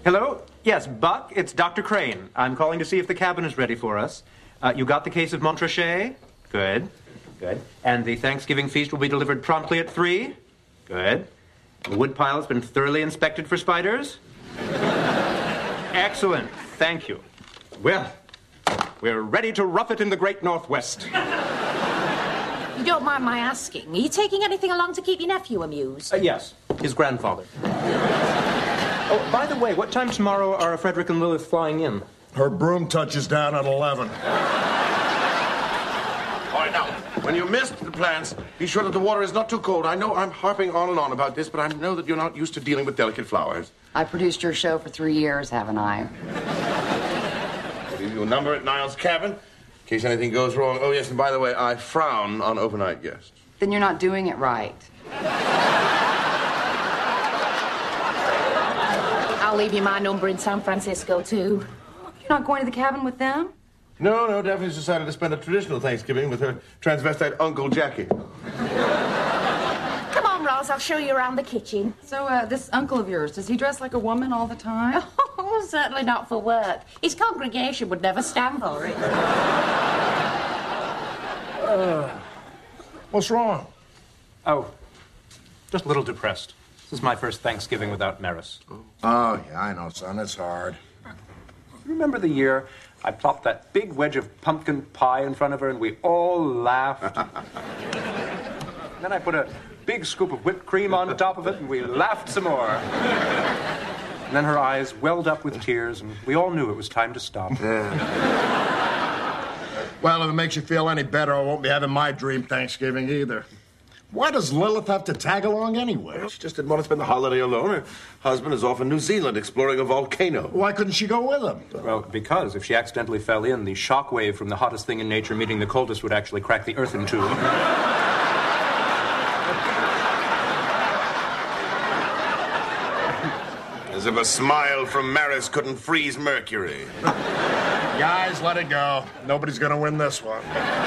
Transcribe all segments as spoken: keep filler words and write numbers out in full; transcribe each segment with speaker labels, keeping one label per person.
Speaker 1: Hello? Yes, Buck, it's Doctor Crane. I'm calling to see if the cabin is ready for us. Uh, you got the case of Montrachet? Good. Good. And the Thanksgiving feast will be delivered promptly at three? Good. The wood pile has been thoroughly inspected for spiders? Excellent. Thank you. Well, we're ready to rough it in the great Northwest.
Speaker 2: You don't mind my asking, are you taking anything along to keep your nephew amused?
Speaker 1: Uh, yes, his grandfather. Oh, by the way, what time tomorrow are Frederick and Lilith flying in?
Speaker 3: Her broom touches down at eleven.
Speaker 4: All right, now, when you missed the plants, be sure that the water is not too cold. I know I'm harping on and on about this, but I know that you're not used to dealing with delicate flowers.
Speaker 5: I produced your show for three years, haven't I?
Speaker 4: I'll leave you a number at Niles' cabin, in case anything goes wrong. Oh, yes, and by the way, I frown on overnight guests.
Speaker 5: Then you're not doing it right.
Speaker 2: I'll leave you my number in San Francisco, too.
Speaker 5: You're not going to the cabin with them?
Speaker 4: No, no, Daphne's decided to spend a traditional Thanksgiving with her transvestite Uncle Jackie.
Speaker 2: Come on, Ross, I'll show you around the kitchen.
Speaker 5: So, uh, this uncle of yours, does he dress like a woman all the time?
Speaker 2: Oh, certainly not for work. His congregation would never stand for it.
Speaker 3: Uh, what's wrong?
Speaker 1: Oh, just a little depressed. This is my first Thanksgiving without Maris.
Speaker 3: Oh, yeah, I know, son. It's hard.
Speaker 1: Remember the year I plopped that big wedge of pumpkin pie in front of her and we all laughed? Then I put a big scoop of whipped cream on top of it and we laughed some more. And then her eyes welled up with tears and we all knew it was time to stop.
Speaker 3: Yeah. Well, if it makes you feel any better, I won't be having my dream Thanksgiving either. Why does Lilith have to tag along anyway?
Speaker 4: Well, she just didn't want to spend the holiday alone. Her husband is off in New Zealand exploring a volcano.
Speaker 3: Why couldn't she go with him?
Speaker 1: Well, because if she accidentally fell in, the shock wave from the hottest thing in nature meeting the coldest would actually crack the earth in two.
Speaker 4: As if a smile from Maris couldn't freeze Mercury.
Speaker 3: Guys, let it go. Nobody's gonna win this one.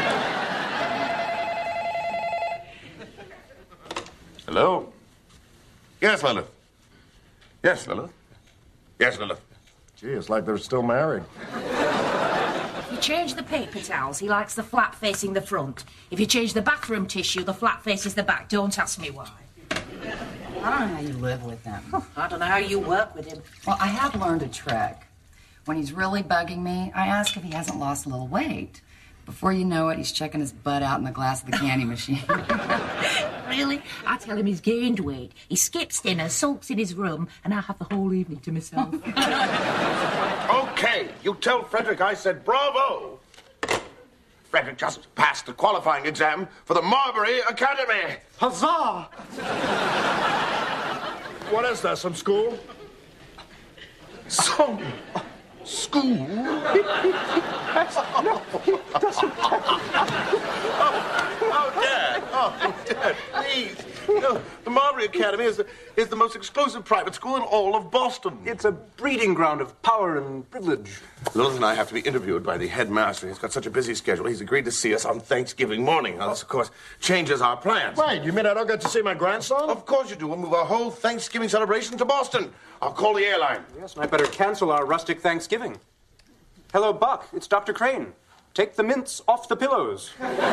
Speaker 4: Hello? Yes, Lilith. Yes, Lilith. Yes, Lilith.
Speaker 3: Gee, it's like they're still married.
Speaker 2: If you change the paper towels, he likes the flap facing the front. If you change the bathroom tissue, the flap faces the back. Don't ask me why.
Speaker 5: I don't know how you live with him.
Speaker 2: I don't know how you work with him.
Speaker 5: Well, I have learned a trick. When he's really bugging me, I ask if he hasn't lost a little weight. Before you know it, he's checking his butt out in the glass of the candy machine.
Speaker 2: Really? I tell him he's gained weight. He skips dinner, sulks in his room, and I have the whole evening to myself.
Speaker 4: Okay, you tell Frederick I said bravo. Frederick just passed the qualifying exam for the Marbury Academy.
Speaker 1: Huzzah!
Speaker 3: What is that, some school?
Speaker 4: Some school?
Speaker 1: No, he doesn't.
Speaker 4: Oh, oh, Dad. Oh, Dad, please. No, the Marbury Academy is the, is the most exclusive private school in all of Boston.
Speaker 1: It's a breeding ground of power and privilege.
Speaker 4: Lilith and I have to be interviewed by the headmaster. He's got such a busy schedule. He's agreed to see us on Thanksgiving morning. Now, this, of course, changes our plans.
Speaker 3: Wait, you mean I don't get to see my grandson?
Speaker 4: Of course you do. We'll move our whole Thanksgiving celebration to Boston. I'll call the airline.
Speaker 1: Yes, and I better cancel our rustic Thanksgiving. Hello, Buck. It's Doctor Crane. Take the mints off the pillows.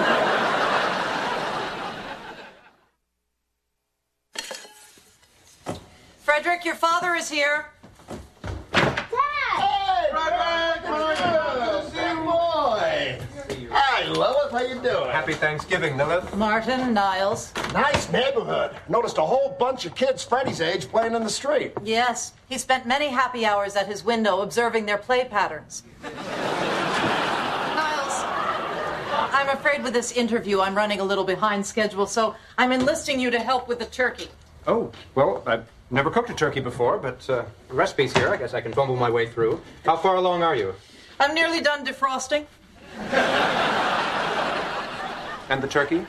Speaker 6: Frederick, your father is here.
Speaker 3: Hey, Frederick! Good boy! Hi, Lilith. How you doing?
Speaker 1: Happy Thanksgiving, Lilith.
Speaker 6: Martin, Niles.
Speaker 3: Nice neighborhood. Noticed a whole bunch of kids Freddie's age playing in the street.
Speaker 6: Yes, he spent many happy hours at his window observing their play patterns. Niles, I'm afraid with this interview I'm running a little behind schedule, so I'm enlisting you to help with the turkey.
Speaker 1: Oh, well, I've never cooked a turkey before, but uh, the recipe's here. I guess I can fumble my way through. How far along are you?
Speaker 6: I'm nearly done defrosting.
Speaker 1: And the turkey?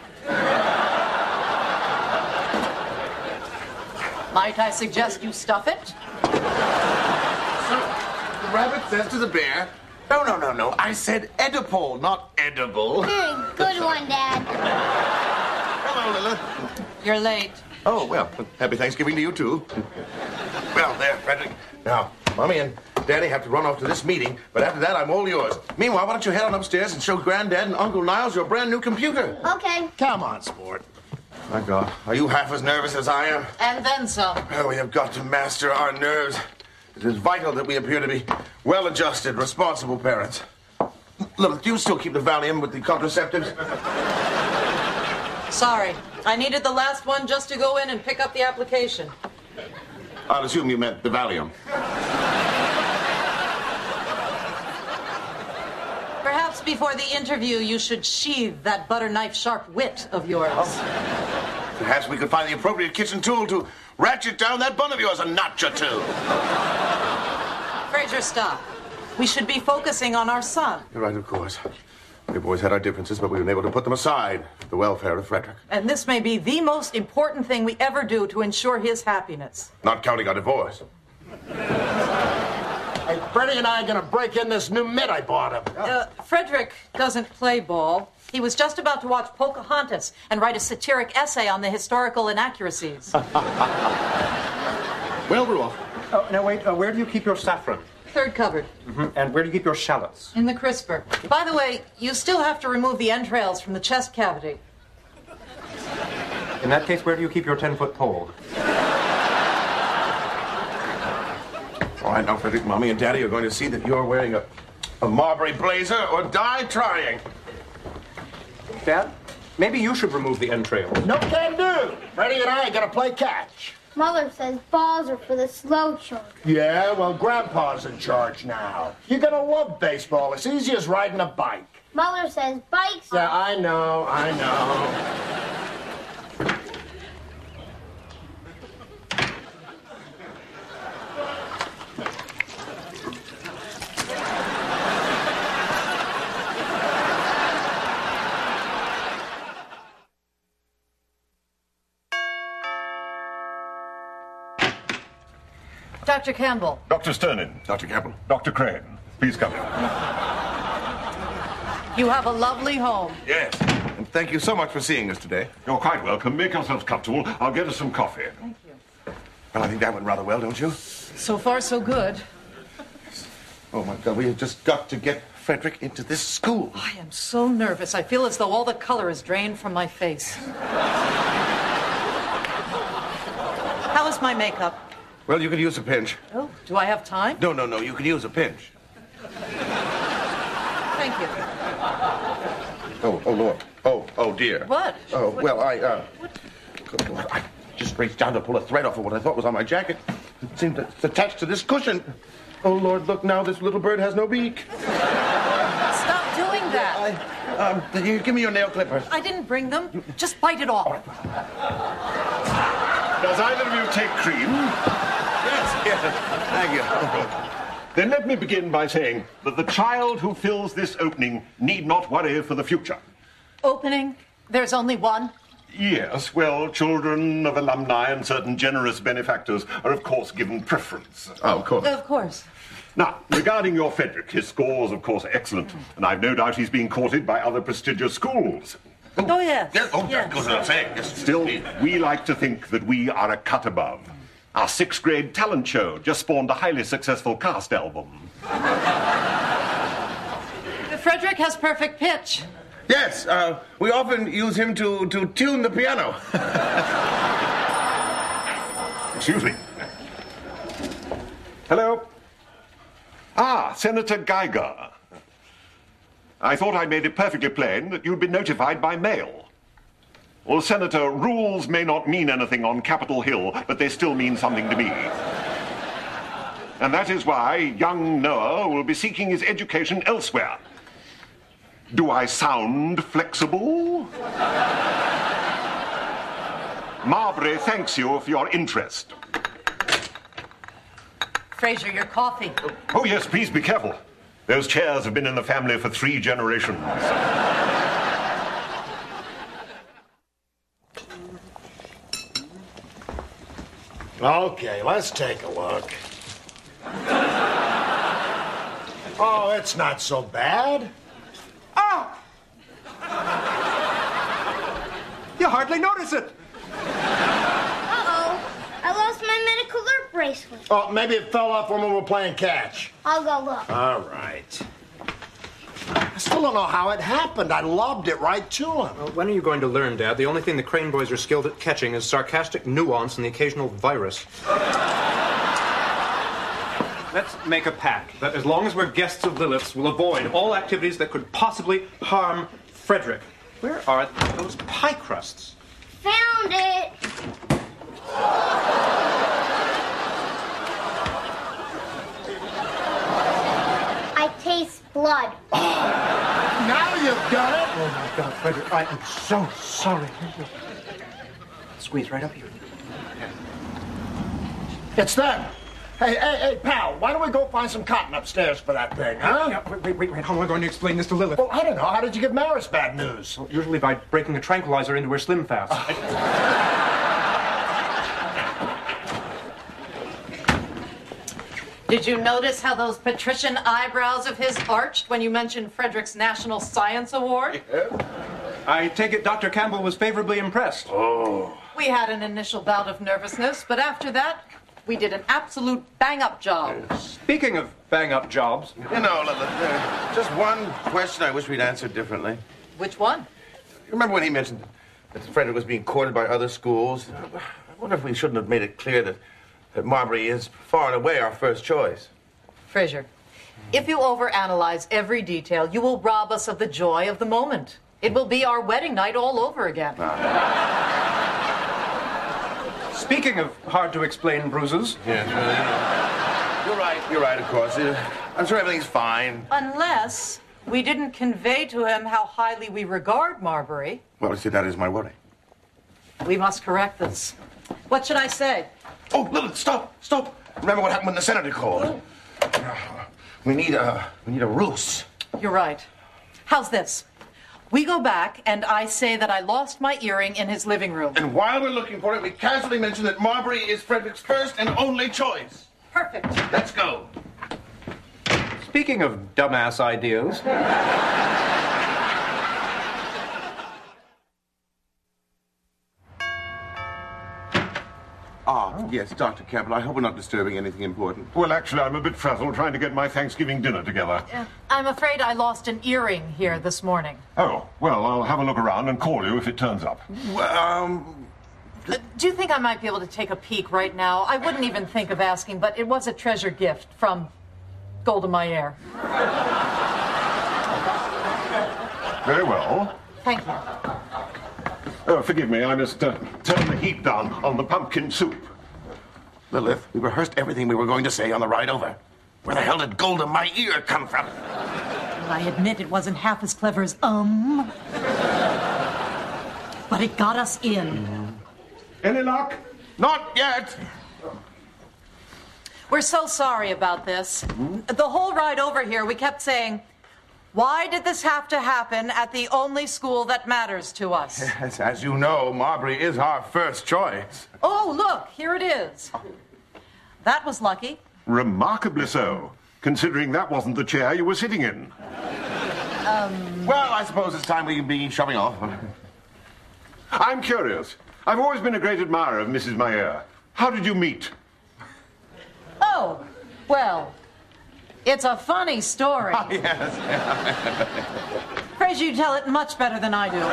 Speaker 6: Might I suggest you stuff it?
Speaker 4: So, the rabbit says to the bear, no, no, no, no. I said edible, not edible.
Speaker 7: Mm, good one, Dad.
Speaker 4: Hello, Lilith.
Speaker 6: You're late.
Speaker 4: Oh, well, happy Thanksgiving to you, too. Well, there, Frederick. Now, Mommy and Daddy have to run off to this meeting, but after that, I'm all yours. Meanwhile, why don't you head on upstairs and show Granddad and Uncle Niles your brand new computer?
Speaker 7: Okay.
Speaker 3: Come on, sport.
Speaker 4: My God, are you half as nervous as I am?
Speaker 6: And then some.
Speaker 4: Well, we have got to master our nerves. It is vital that we appear to be well-adjusted, responsible parents. Look, do you still keep the Valium with the contraceptives?
Speaker 6: Sorry. I needed the last one just to go in and pick up the application.
Speaker 4: I'll assume you meant the Valium.
Speaker 6: Perhaps before the interview, you should sheathe that butter knife sharp wit of yours.
Speaker 4: Oh. Perhaps we could find the appropriate kitchen tool to ratchet down that bun of yours a notch or two.
Speaker 6: Fraser, stop. We should be focusing on our son.
Speaker 4: You're right, of course. We've always had our differences, but we've been able to put them aside for the welfare of Frederick.
Speaker 6: And this may be the most important thing we ever do to ensure his happiness.
Speaker 4: Not counting our divorce.
Speaker 3: Hey, Freddie and I are going to break in this new mitt I bought him.
Speaker 6: Uh, Frederick doesn't play ball. He was just about to watch Pocahontas and write a satiric essay on the historical inaccuracies.
Speaker 4: Well, Rudolph.
Speaker 1: Oh, now wait, uh, where do you keep your saffron?
Speaker 6: Third cupboard.
Speaker 1: Mm-hmm. And where do you keep your shallots?
Speaker 6: In the crisper. By the way, you still have to remove the entrails from the chest cavity.
Speaker 1: In that case, where do you keep your ten-foot pole?
Speaker 4: All right, now, Frederick, Mommy and Daddy are going to see that you're wearing a, a Marbury blazer or die trying.
Speaker 1: Dad, maybe you should remove the entrails.
Speaker 3: No can do. Freddie and I are going to play catch.
Speaker 7: Mother says balls are for the slow children.
Speaker 3: Yeah, well, Grandpa's in charge now. You're going to love baseball. It's easy as riding a bike.
Speaker 7: Mother says bikes.
Speaker 3: Yeah, I know, I know.
Speaker 6: Doctor Campbell.
Speaker 8: Doctor Sternin.
Speaker 4: Doctor Campbell.
Speaker 8: Doctor Crane. Please come in.
Speaker 6: You have a lovely home.
Speaker 4: Yes. And thank you so much for seeing us today.
Speaker 8: You're quite welcome. Make yourselves comfortable. I'll get us some coffee.
Speaker 6: Thank you.
Speaker 4: Well, I think that went rather well, don't you?
Speaker 6: So far, so good.
Speaker 4: Oh, my God, we have just got to get Frederick into this school.
Speaker 6: I am so nervous. I feel as though all the color is drained from my face. How is my makeup?
Speaker 4: Well, you could use a pinch.
Speaker 6: Oh, do I have time?
Speaker 4: No, no, no, you could use a pinch.
Speaker 6: Thank you.
Speaker 4: Oh, oh, Lord. Oh, oh, dear.
Speaker 6: What?
Speaker 4: Oh,
Speaker 6: What?
Speaker 4: well, I, uh... Good Lord, I just reached down to pull a thread off of what I thought was on my jacket. It seemed to, it's attached to this cushion. Oh, Lord, look, now this little bird has no beak.
Speaker 6: Stop doing that.
Speaker 4: I, um, you give me your nail clippers.
Speaker 6: I didn't bring them. Just bite it off.
Speaker 8: Does either of you take cream?
Speaker 4: Yes, yes, thank you.
Speaker 8: Then let me begin by saying that the child who fills this opening need not worry for the future.
Speaker 6: Opening? There's only one?
Speaker 8: Yes, well, children of alumni and certain generous benefactors are, of course, given preference.
Speaker 4: Oh, of course.
Speaker 6: Of course.
Speaker 8: Now, regarding your Frederick, his scores, of course, are excellent, and I've no doubt he's being courted by other prestigious schools.
Speaker 6: Oh, yes.
Speaker 4: Yes, oh,
Speaker 6: yes.
Speaker 4: that goes without saying. Yes,
Speaker 8: Still,
Speaker 4: indeed.
Speaker 8: we like to think that we are a cut above. Our sixth grade talent show just spawned a highly successful cast album.
Speaker 6: Frederick has perfect pitch.
Speaker 4: Yes, uh, we often use him to, to tune the piano.
Speaker 8: Excuse me. Hello? Ah, Senator Geiger. I thought I made it perfectly plain that you'd be notified by mail. Well, Senator, rules may not mean anything on Capitol Hill, but they still mean something to me. And that is why young Noah will be seeking his education elsewhere. Do I sound flexible? Marbury thanks you for your interest.
Speaker 6: Fraser, your coffee.
Speaker 8: Oh, yes, please be careful. Those chairs have been in the family for three generations.
Speaker 3: Okay, let's take a look. Oh, it's not so bad.
Speaker 1: Oh! You hardly notice it.
Speaker 7: Uh-oh. I lost my medical alert bracelet. bracelet?
Speaker 3: Oh, maybe it fell off when we were playing catch.
Speaker 7: I'll go look.
Speaker 3: All right. I still don't know how it happened. I lobbed it right to him.
Speaker 1: Well, when are you going to learn, Dad? The only thing the Crane boys are skilled at catching is sarcastic nuance and the occasional virus. Let's make a pact that as long as we're guests of Lilith's, we'll avoid all activities that could possibly harm Frederick. Where are those pie crusts?
Speaker 7: Found it! I taste blood.
Speaker 3: Now you've done it.
Speaker 1: Oh, my God, Frederick, I am so sorry. Squeeze right up here.
Speaker 3: It's them. Hey, hey, hey, pal, why don't we go find some cotton upstairs for that thing, huh?
Speaker 1: Yeah, wait, wait, wait, wait. How am I going to explain this to Lilith?
Speaker 3: Well, I don't know. How did you give Maris bad news?
Speaker 1: Well, usually by breaking a tranquilizer into her Slim Fast.
Speaker 6: Did you notice how those patrician eyebrows of his arched when you mentioned Frederick's National Science Award?
Speaker 1: Yeah. I take it Doctor Campbell was favorably impressed.
Speaker 3: Oh.
Speaker 6: We had an initial bout of nervousness, but after that, we did an absolute bang-up job.
Speaker 1: Speaking of bang-up jobs...
Speaker 4: You know, Lilith, uh, just one question I wish we'd answered differently.
Speaker 6: Which one?
Speaker 4: Remember when he mentioned that Frederick was being courted by other schools? I wonder if we shouldn't have made it clear that, that Marbury is far and away our first choice.
Speaker 6: Fraser, if you overanalyze every detail, you will rob us of the joy of the moment. It will be our wedding night all over again.
Speaker 4: Ah.
Speaker 1: Speaking of hard-to-explain bruises...
Speaker 4: Yeah, uh, you're right, you're right, of course. Uh, I'm sure everything's fine.
Speaker 6: Unless we didn't convey to him how highly we regard Marbury.
Speaker 4: Well, see, that is my worry.
Speaker 6: We must correct this. What should I say?
Speaker 4: Oh, Lilith, stop, stop. Remember what happened when the senator called? We need a, we need a ruse.
Speaker 6: You're right. How's this? We go back, and I say that I lost my earring in his living room.
Speaker 4: And while we're looking for it, we casually mention that Marbury is Frederick's first and only choice.
Speaker 6: Perfect.
Speaker 4: Let's go.
Speaker 1: Speaking of dumbass ideas...
Speaker 4: Ah, yes, Doctor Campbell, I hope we're not disturbing anything important.
Speaker 8: Well, actually, I'm a bit frazzled trying to get my Thanksgiving dinner together.
Speaker 6: Uh, I'm afraid I lost an earring here this morning.
Speaker 8: Oh, well, I'll have a look around and call you if it turns up.
Speaker 4: Well, um...
Speaker 6: Uh, do you think I might be able to take a peek right now? I wouldn't even think of asking, but it was a treasure gift from Golda Meir.
Speaker 8: Very well.
Speaker 6: Thank you.
Speaker 8: Oh, forgive me, I must uh, turn the heat down on the pumpkin soup.
Speaker 4: Lilith, we rehearsed everything we were going to say on the ride over. Where the hell did Golda Meir come from?
Speaker 6: Well, I admit it wasn't half as clever as um. But it got us in.
Speaker 8: Any luck?
Speaker 4: Not yet.
Speaker 6: We're so sorry about this. The whole ride over here, we kept saying, why did this have to happen at the only school that matters to us?
Speaker 4: Yes, as you know, Marbury is our first choice.
Speaker 6: Oh, look, here it is. That was lucky.
Speaker 8: Remarkably so, considering that wasn't the chair you were sitting in.
Speaker 6: Um...
Speaker 4: Well, I suppose it's time we can be shoving off.
Speaker 8: I'm curious. I've always been a great admirer of Missus Meir. How did you meet?
Speaker 6: Oh, well, it's a funny story.
Speaker 4: Oh, yes.
Speaker 6: Fraser, you tell it much better than I do.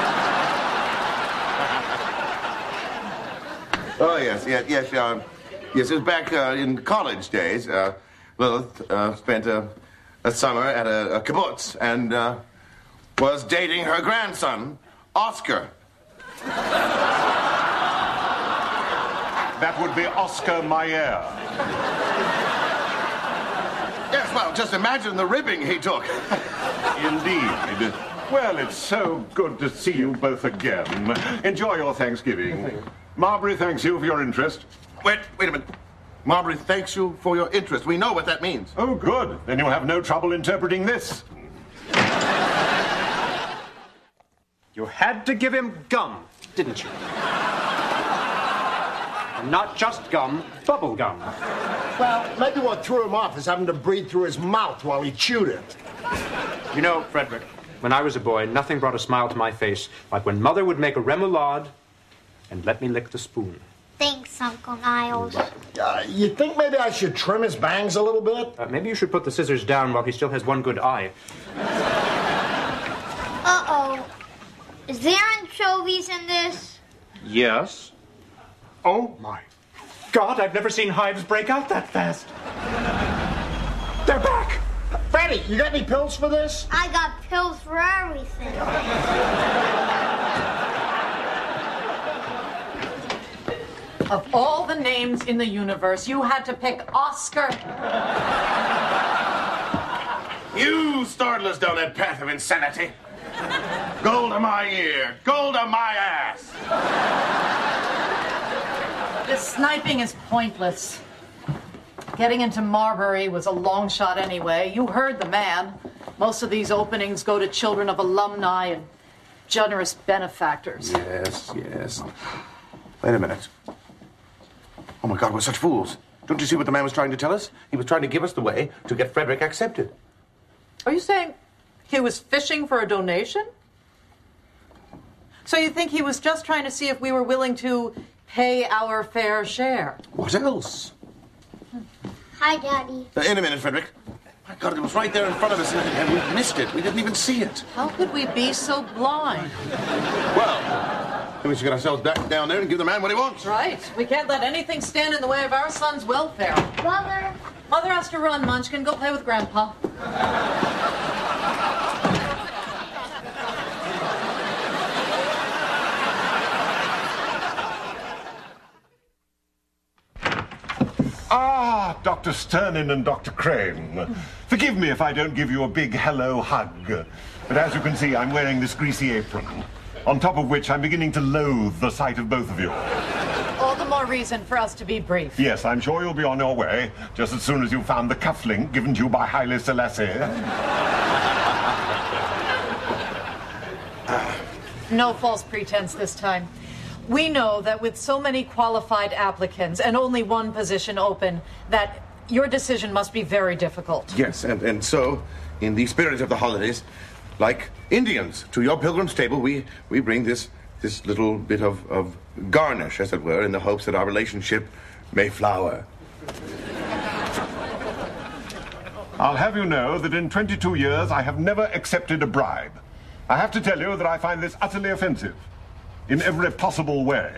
Speaker 4: Oh, yes, yes, yes. Uh, yes, it was back uh, in college days. Uh, Lilith uh, spent a, a summer at a, a kibbutz and uh, was dating her grandson, Oscar.
Speaker 8: That would be Oscar Meir.
Speaker 4: Yes, well, just imagine the ribbing he took.
Speaker 8: Indeed. Well, it's so good to see you both again. Enjoy your Thanksgiving. Marbury thanks you for your interest.
Speaker 4: Wait, wait a minute. Marbury thanks you for your interest. We know what that means.
Speaker 8: Oh, good. Then you'll have no trouble interpreting this.
Speaker 1: You had to give him gum, didn't you? And not just gum, bubble gum.
Speaker 3: Well, maybe what threw him off is having to breathe through his mouth while he chewed it.
Speaker 1: You know, Frederick, when I was a boy, nothing brought a smile to my face like when Mother would make a remoulade and let me lick the spoon.
Speaker 7: Thanks, Uncle Niles.
Speaker 3: Uh, you think maybe I should trim his bangs a little bit?
Speaker 1: Uh, maybe you should put the scissors down while he still has one good eye.
Speaker 7: Uh-oh. Is there anchovies in this?
Speaker 1: Yes. Oh, my God, I've never seen hives break out that fast. They're back!
Speaker 3: Fanny, you got any pills for this?
Speaker 7: I got pills for everything.
Speaker 6: Of all the names in the universe, you had to pick Oscar.
Speaker 4: You started us down that path of insanity. Gold to my ear, gold to my ass.
Speaker 6: This sniping is pointless. Getting into Marbury was a long shot anyway. You heard the man. Most of these openings go to children of alumni and generous benefactors.
Speaker 4: Yes, yes. Wait a minute. Oh, my God, we're such fools. Don't you see what the man was trying to tell us? He was trying to give us the way to get Frederick accepted.
Speaker 6: Are you saying he was fishing for a donation? So you think he was just trying to see if we were willing to pay our fair share?
Speaker 4: What else?
Speaker 7: Hi, Daddy.
Speaker 4: Uh, in a minute, Frederick. My God, it was right there in front of us, and, and we missed it. We didn't even see it.
Speaker 6: How could we be so blind?
Speaker 4: Well, we should get ourselves back down there and give the man what he wants.
Speaker 6: Right. We can't let anything stand in the way of our son's welfare.
Speaker 7: Mother.
Speaker 6: Mother has to run, Munchkin. Go play with Grandpa.
Speaker 8: Ah, Doctor Sternin and Doctor Crane. Forgive me if I don't give you a big hello hug. But as you can see, I'm wearing this greasy apron. On top of which, I'm beginning to loathe the sight of both of you.
Speaker 6: All the more reason for us to be brief.
Speaker 8: Yes, I'm sure you'll be on your way, just as soon as you've found the cufflink given to you by Haile Selassie.
Speaker 6: No false pretense this time. We know that with so many qualified applicants and only one position open, that your decision must be very difficult.
Speaker 4: Yes, and, and so, in the spirit of the holidays, like Indians, to your pilgrim's table, we, we bring this this little bit of, of garnish, as it were, in the hopes that our relationship may flower.
Speaker 8: I'll have you know that in twenty-two years I have never accepted a bribe. I have to tell you that I find this utterly offensive. In every possible way.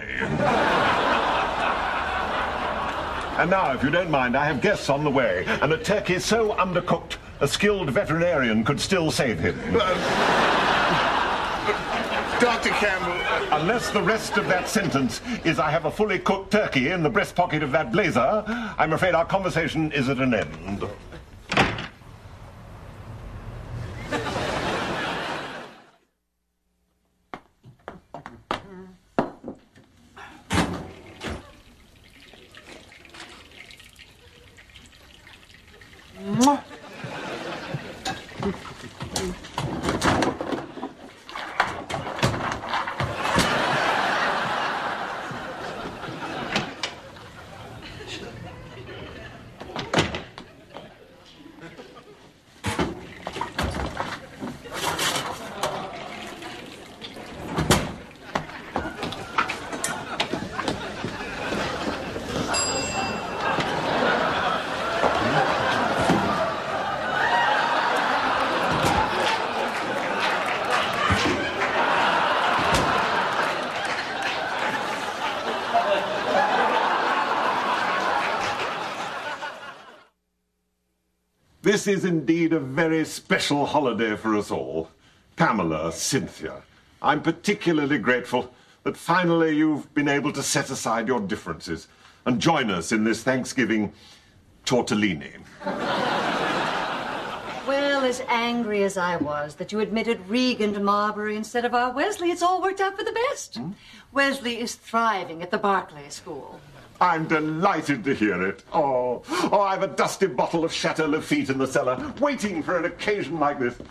Speaker 8: And now, if you don't mind, I have guests on the way, and a turkey so undercooked, a skilled veterinarian could still save him.
Speaker 4: Uh, Doctor Campbell...
Speaker 8: Unless the rest of that sentence is I have a fully cooked turkey in the breast pocket of that blazer, I'm afraid our conversation is at an end. This is indeed a very special holiday for us all. Pamela, Cynthia, I'm particularly grateful that finally you've been able to set aside your differences and join us in this Thanksgiving tortellini.
Speaker 9: Well, as angry as I was that you admitted Regan to Marbury instead of our Wesley, it's all worked out for the best. Hmm? Wesley is thriving at the Barclay School.
Speaker 8: I'm delighted to hear it. Oh, oh, I've a dusty bottle of Chateau Lafite in the cellar, waiting for an occasion like this.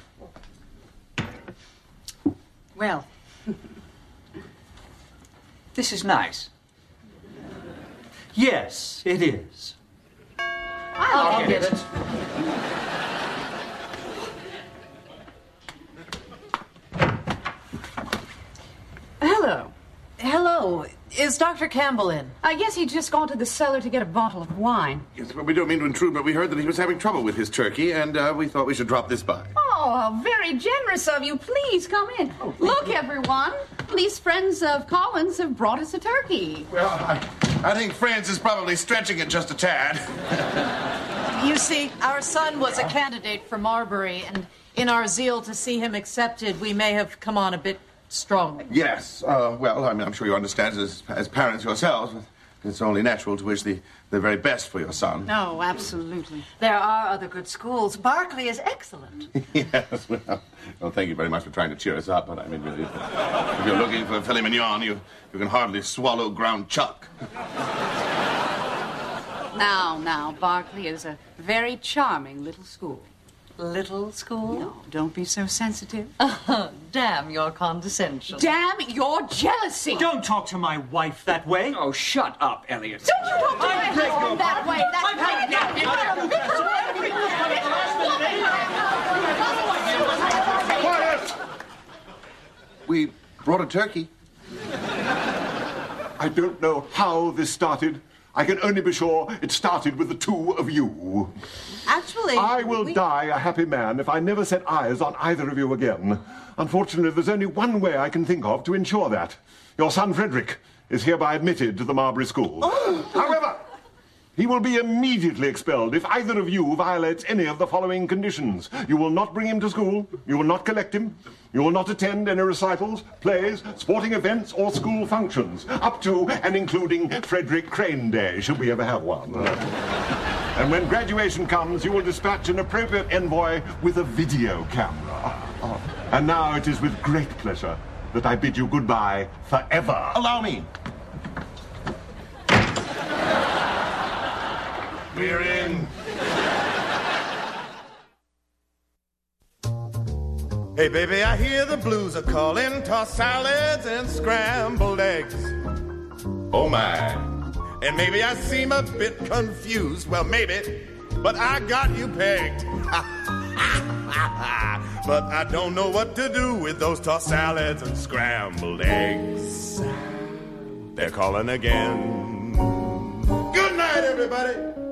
Speaker 10: Well, this is nice. Yes, it is.
Speaker 6: I'll, I'll get it. it. Hello. Hello. Is Doctor Campbell in?
Speaker 11: Uh, yes, he'd just gone to the cellar to get a bottle of wine.
Speaker 4: Yes, well, we don't mean to intrude, but we heard that he was having trouble with his turkey, and uh, we thought we should drop this by.
Speaker 11: Oh, how very generous of you. Please come in. Oh, Look, you. everyone. These friends of Collins have brought us a turkey.
Speaker 4: Well, I, I think friends is probably stretching it just a tad.
Speaker 6: You see, our son was a candidate for Marbury, and in our zeal to see him accepted, we may have come on a bit strongly.
Speaker 4: Yes, uh, well, I mean, I'm sure you understand as, as parents yourselves, it's only natural to wish the, the very best for your son.
Speaker 11: No, absolutely. There are other good schools. Berkeley is excellent.
Speaker 4: Yes, well, well, thank you very much for trying to cheer us up, but I mean, if, if you're looking for filet mignon, you, you can hardly swallow ground chuck.
Speaker 11: Now, now, Berkeley is a very charming little school.
Speaker 9: Little school?
Speaker 11: No, don't be so sensitive.
Speaker 9: Uh, damn your condescension.
Speaker 11: Damn your jealousy!
Speaker 10: Don't talk to my wife that way. Oh, shut up, Elliot.
Speaker 11: Don't you talk to my husband that way! That's
Speaker 4: Quiet! We brought a turkey.
Speaker 8: I don't know how this started. I can only be sure it started with the two of you.
Speaker 6: Actually,
Speaker 8: I will
Speaker 6: we...
Speaker 8: die a happy man if I never set eyes on either of you again. Unfortunately, there's only one way I can think of to ensure that. Your son, Frederick, is hereby admitted to the Marbury School.
Speaker 6: Oh.
Speaker 8: However, he will be immediately expelled if either of you violates any of the following conditions. You will not bring him to school. You will not collect him. You will not attend any recitals, plays, sporting events, or school functions, up to and including Frederick Crane Day, should we ever have one. And when graduation comes, you will dispatch an appropriate envoy with a video camera. And now it is with great pleasure that I bid you goodbye forever.
Speaker 4: Allow me. We're in.
Speaker 12: Hey, baby, I hear the blues are calling. Tossed salads and scrambled eggs.
Speaker 4: Oh, my.
Speaker 12: And maybe I seem a bit confused. Well, maybe, but I got you pegged. But I don't know what to do with those tossed salads and scrambled eggs. They're calling again. Good night, everybody.